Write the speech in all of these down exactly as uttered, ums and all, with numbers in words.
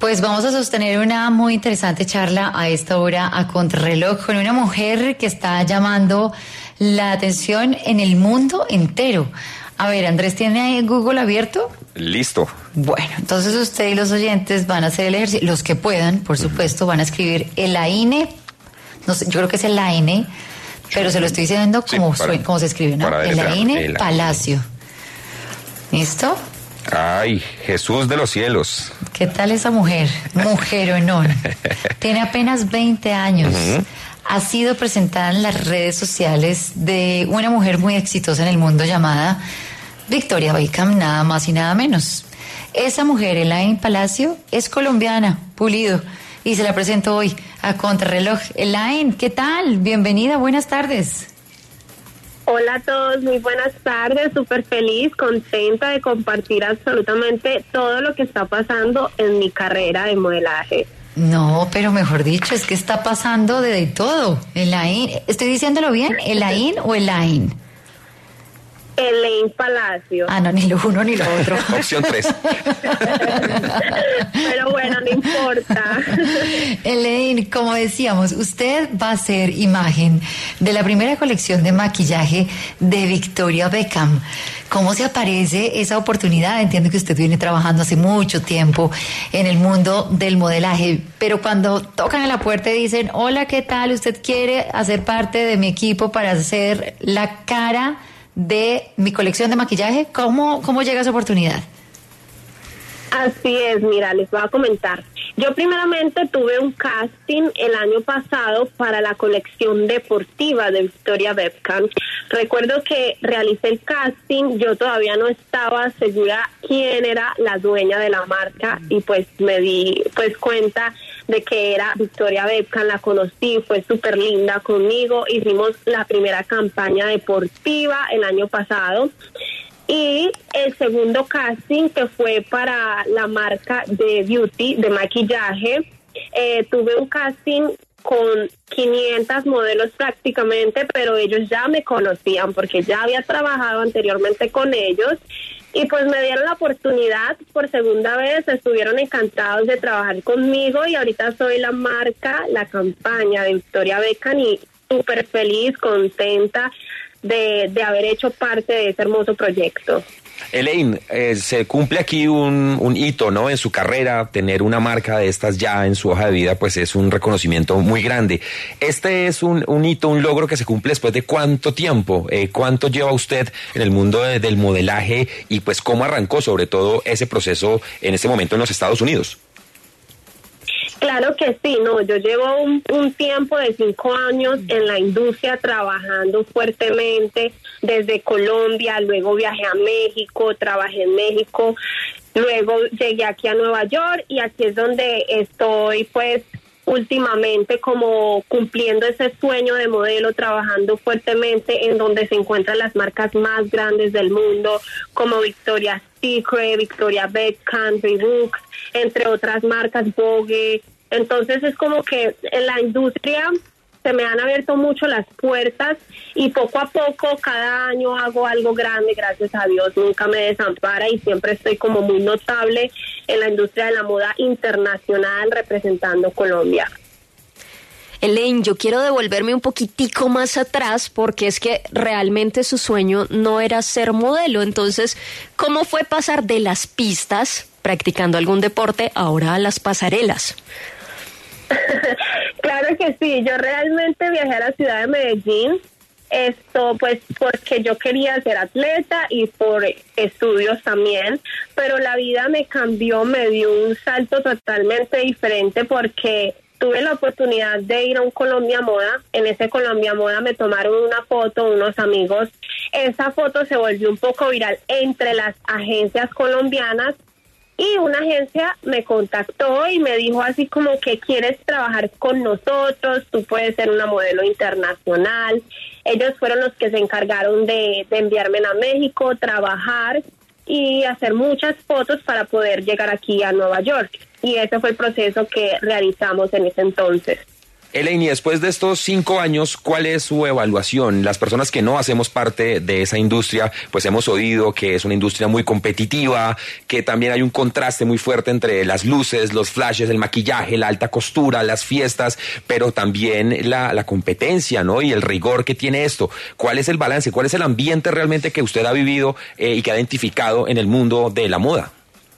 Pues vamos a sostener una muy interesante charla a esta hora a contrarreloj con una mujer que está llamando la atención en el mundo entero. A ver, Andrés, ¿tiene ahí Google abierto? Listo. Bueno, entonces usted y los oyentes van a hacer el ejercicio, los que puedan, por supuesto, van a escribir Elaine, no sé, yo creo que es Elaine, pero se lo estoy diciendo como, sí, para, como se escribe, ¿no? Elaine Palacio. ¿Listo? Ay, Jesús de los cielos. ¿Qué tal esa mujer? Mujeronón. Tiene apenas veinte años. Uh-huh. Ha sido presentada en las redes sociales de una mujer muy exitosa en el mundo llamada Victoria Beckham, nada más y nada menos. Esa mujer, Elaine Palacio, es colombiana, pulido, y se la presento hoy a contrarreloj. Elaine, ¿qué tal? Bienvenida, buenas tardes. Hola a todos, muy buenas tardes, súper feliz, contenta de compartir absolutamente todo lo que está pasando en mi carrera de modelaje. No, pero mejor dicho, es que está pasando de todo. Elaine, ¿estoy diciéndolo bien? ¿Elaine o Elaine? Elaine Palacio. Ah, no, ni lo uno ni lo otro. Opción tres. Pero bueno, no importa. Elaine, como decíamos, usted va a ser imagen de la primera colección de maquillaje de Victoria Beckham. ¿Cómo se aparece esa oportunidad? Entiendo que usted viene trabajando hace mucho tiempo en el mundo del modelaje, pero cuando tocan a la puerta y dicen, hola, ¿qué tal? ¿Usted quiere hacer parte de mi equipo para hacer la cara de mi colección de maquillaje? ¿Cómo, cómo llega esa oportunidad? Así es, mira, les voy a comentar. Yo primeramente tuve un casting el año pasado para la colección deportiva de Victoria Beckham. Recuerdo que realicé el casting, yo todavía no estaba segura quién era la dueña de la marca y pues me di pues cuenta de que era Victoria Beckham, la conocí, fue súper linda conmigo, hicimos la primera campaña deportiva el año pasado. Y el segundo casting, que fue para la marca de beauty, de maquillaje, eh, tuve un casting con quinientas modelos prácticamente, pero ellos ya me conocían porque ya había trabajado anteriormente con ellos y pues me dieron la oportunidad por segunda vez, estuvieron encantados de trabajar conmigo y ahorita soy la marca, la campaña de Victoria Beckham y súper feliz, contenta De, de haber hecho parte de ese hermoso proyecto. Elaine, eh, se cumple aquí un, un hito, ¿no? En su carrera, tener una marca de estas ya en su hoja de vida, pues es un reconocimiento muy grande. Este es un, un hito, un logro que se cumple después de ¿cuánto tiempo? Eh, ¿Cuánto lleva usted en el mundo de, del modelaje y pues cómo arrancó sobre todo ese proceso en este momento en los Estados Unidos? Claro que sí, no, yo llevo un, un tiempo de cinco años en la industria trabajando fuertemente desde Colombia, luego viajé a México, trabajé en México, luego llegué aquí a Nueva York y aquí es donde estoy pues últimamente como cumpliendo ese sueño de modelo, trabajando fuertemente en donde se encuentran las marcas más grandes del mundo como Victoria's Secret, Victoria Beckham, Reebok, entre otras marcas, Vogue. Entonces es como que en la industria se me han abierto mucho las puertas y poco a poco cada año hago algo grande, gracias a Dios, nunca me desampara y siempre estoy como muy notable en la industria de la moda internacional representando Colombia. Elaine, yo quiero devolverme un poquitico más atrás porque es que realmente su sueño no era ser modelo. Entonces, ¿cómo fue pasar de las pistas, practicando algún deporte, ahora a las pasarelas? Claro que sí, yo realmente viajé a la ciudad de Medellín, esto pues porque yo quería ser atleta y por estudios también, pero la vida me cambió, me dio un salto totalmente diferente porque tuve la oportunidad de ir a un Colombia Moda. En ese Colombia Moda me tomaron una foto unos amigos. Esa foto se volvió un poco viral entre las agencias colombianas y una agencia me contactó y me dijo así como que quieres trabajar con nosotros, tú puedes ser una modelo internacional. Ellos fueron los que se encargaron de, de enviarme a México, trabajar y hacer muchas fotos para poder llegar aquí a Nueva York. Y ese fue el proceso que realizamos en ese entonces. Elaine, y después de estos cinco años, ¿cuál es su evaluación? Las personas que no hacemos parte de esa industria, pues hemos oído que es una industria muy competitiva, que también hay un contraste muy fuerte entre las luces, los flashes, el maquillaje, la alta costura, las fiestas, pero también la, la competencia, ¿no? Y el rigor que tiene esto. ¿Cuál es el balance? ¿Cuál es el ambiente realmente que usted ha vivido eh, y que ha identificado en el mundo de la moda?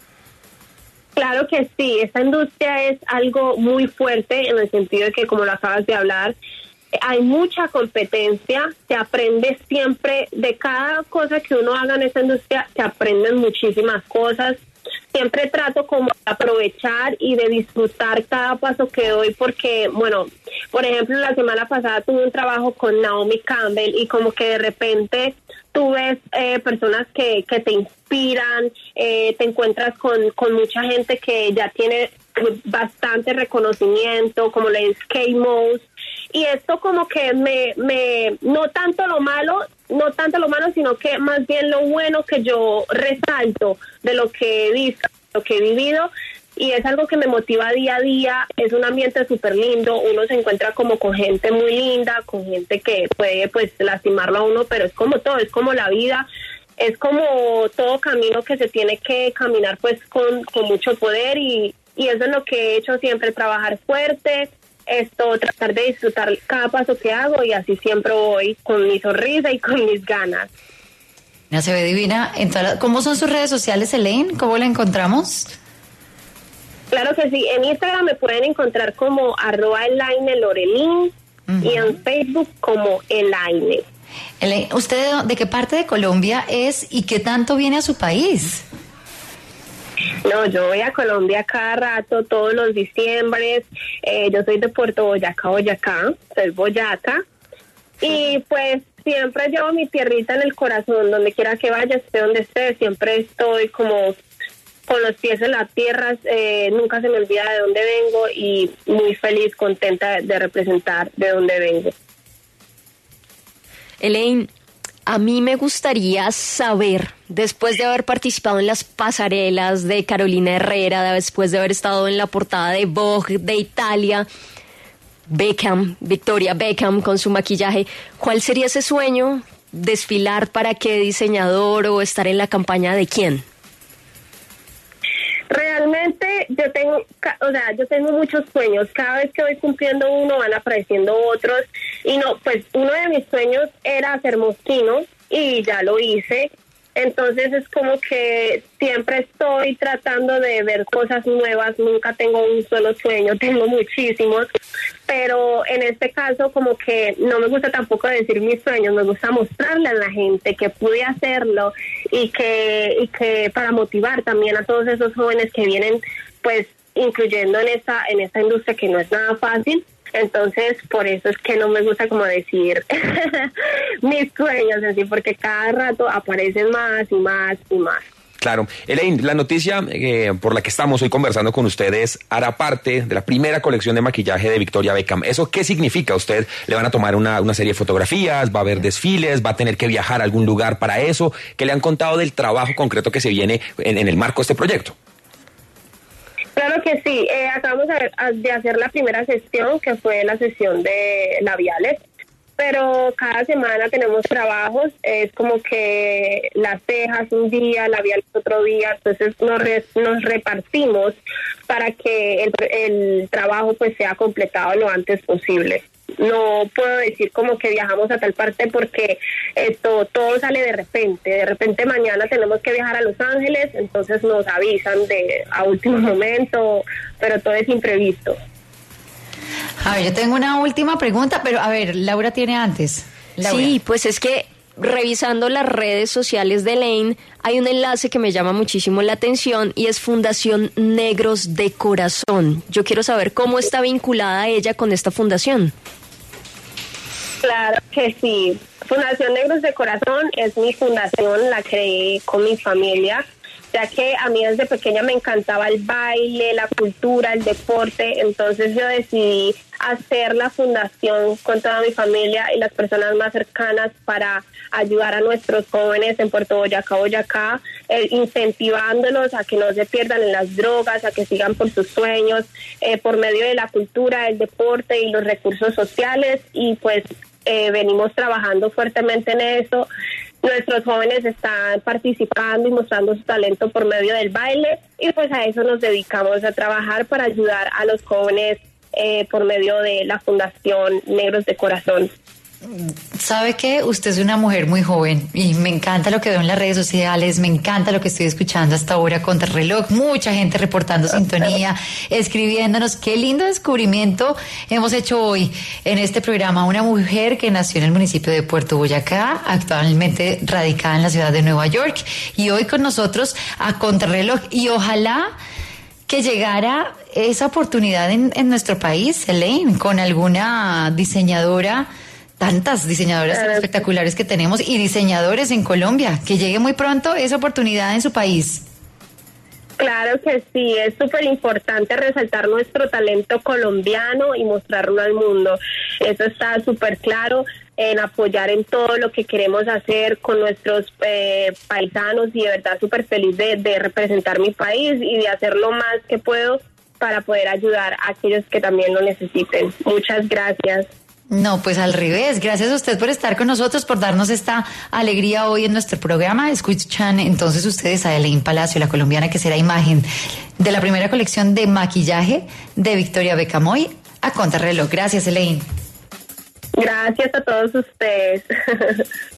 Claro que sí, esta industria es algo muy fuerte en el sentido de que, como lo acabas de hablar, hay mucha competencia, se aprende siempre, de cada cosa que uno haga en esta industria, se aprenden muchísimas cosas. Siempre trato como de aprovechar y de disfrutar cada paso que doy porque, bueno, por ejemplo, la semana pasada tuve un trabajo con Naomi Campbell y como que de repente tú ves eh, personas que, que te inspiran, eh, te encuentras con, con mucha gente que ya tiene bastante reconocimiento, como la Kate Moss, y esto como que me, me, no tanto lo malo, no tanto lo malo, sino que más bien lo bueno que yo resalto de lo que he visto, lo que he vivido, y es algo que me motiva día a día. Es un ambiente súper lindo, uno se encuentra como con gente muy linda, con gente que puede pues lastimarlo a uno, pero es como todo, es como la vida, es como todo camino que se tiene que caminar pues con, con mucho poder, y, y eso es lo que he hecho siempre, trabajar fuerte, esto, tratar de disfrutar cada paso que hago, y así siempre voy con mi sonrisa y con mis ganas. Ya se ve divina. En todas las... ¿Cómo son sus redes sociales, Elaine? ¿Cómo la encontramos? Claro que sí, en Instagram me pueden encontrar como arroba Elaine Lorelin, uh-huh, y en Facebook como Elaine. Elaine, ¿usted de qué parte de Colombia es y qué tanto viene a su país? No, yo voy a Colombia cada rato, todos los diciembres. Eh, yo soy de Puerto Boyacá, Boyacá, soy boyaca. Y pues siempre llevo mi tierrita en el corazón, donde quiera que vaya, esté donde esté, siempre estoy como con los pies en la tierra, eh, nunca se me olvida de dónde vengo y muy feliz, contenta de representar de dónde vengo. Elaine, a mí me gustaría saber, después de haber participado en las pasarelas de Carolina Herrera, después de haber estado en la portada de Vogue de Italia, Beckham, Victoria Beckham con su maquillaje, ¿cuál sería ese sueño? ¿Desfilar para qué diseñador o estar en la campaña de quién? Realmente yo tengo, o sea, yo tengo muchos sueños. Cada vez que voy cumpliendo uno van apareciendo otros. Y no, pues uno de mis sueños era hacer Moschino y ya lo hice. Entonces es como que siempre estoy tratando de ver cosas nuevas. Nunca tengo un solo sueño, tengo muchísimos. Pero en este caso como que no me gusta tampoco decir mis sueños, me gusta mostrarle a la gente que pude hacerlo y que y que para motivar también a todos esos jóvenes que vienen pues incluyendo en esta en esta industria que no es nada fácil. Entonces por eso es que no me gusta como decir mis sueños en sí, porque cada rato aparecen más y más y más. Claro. Elaine, la noticia eh, por la que estamos hoy conversando con ustedes hará parte de la primera colección de maquillaje de Victoria Beckham. ¿Eso qué significa? ¿Usted le van a tomar una, una serie de fotografías? ¿Va a haber desfiles? ¿Va a tener que viajar a algún lugar para eso? ¿Qué le han contado del trabajo concreto que se viene en, en el marco de este proyecto? Claro que sí. Eh, acabamos de, de hacer la primera sesión, que fue la sesión de labiales. Pero cada semana tenemos trabajos, es como que las cejas un día, labiales otro día, entonces nos, re, nos repartimos para que el, el trabajo pues sea completado lo antes posible. No puedo decir como que viajamos a tal parte porque esto todo sale de repente, de repente mañana tenemos que viajar a Los Ángeles, entonces nos avisan de a último momento, pero todo es imprevisto. A ver, yo tengo una última pregunta, pero a ver, Laura tiene antes. Laura. Sí, pues es que revisando las redes sociales de Elaine, hay un enlace que me llama muchísimo la atención y es Fundación Negros de Corazón. Yo quiero saber cómo está vinculada ella con esta fundación. Claro que sí. Fundación Negros de Corazón es mi fundación, la creé con mi familia. ya que a mí desde pequeña me encantaba el baile, la cultura, el deporte, entonces yo decidí hacer la fundación con toda mi familia y las personas más cercanas para ayudar a nuestros jóvenes en Puerto Boyacá, Boyacá, eh, incentivándolos a que no se pierdan en las drogas, a que sigan por sus sueños, eh, por medio de la cultura, el deporte y los recursos sociales, y pues eh, venimos trabajando fuertemente en eso. Nuestros jóvenes están participando y mostrando su talento por medio del baile, y pues a eso nos dedicamos, a trabajar para ayudar a los jóvenes eh, por medio de la Fundación Negros de Corazón. ¿Sabe qué? Usted es una mujer muy joven y me encanta lo que veo en las redes sociales, me encanta lo que estoy escuchando hasta ahora, Contrarreloj, mucha gente reportando sintonía, escribiéndonos. Qué lindo descubrimiento hemos hecho hoy en este programa. Una mujer que nació en el municipio de Puerto Boyacá, actualmente radicada en la ciudad de Nueva York, y hoy con nosotros a Contrarreloj, y ojalá que llegara esa oportunidad en, en nuestro país, Elaine, con alguna diseñadora, tantas diseñadoras tan espectaculares que tenemos y diseñadores en Colombia, que llegue muy pronto esa oportunidad en su país. Claro que sí, es súper importante resaltar nuestro talento colombiano y mostrarlo al mundo. Eso está súper claro, en apoyar en todo lo que queremos hacer con nuestros eh, paisanos, y de verdad súper feliz de, de representar mi país y de hacer lo más que puedo para poder ayudar a aquellos que también lo necesiten. Muchas gracias. No, pues al revés. Gracias a usted por estar con nosotros, por darnos esta alegría hoy en nuestro programa. Escuchan entonces ustedes a Elaine Palacio, la colombiana que será imagen de la primera colección de maquillaje de Victoria Beckham hoy a Contrarreloj. Gracias, Elaine. Gracias a todos ustedes.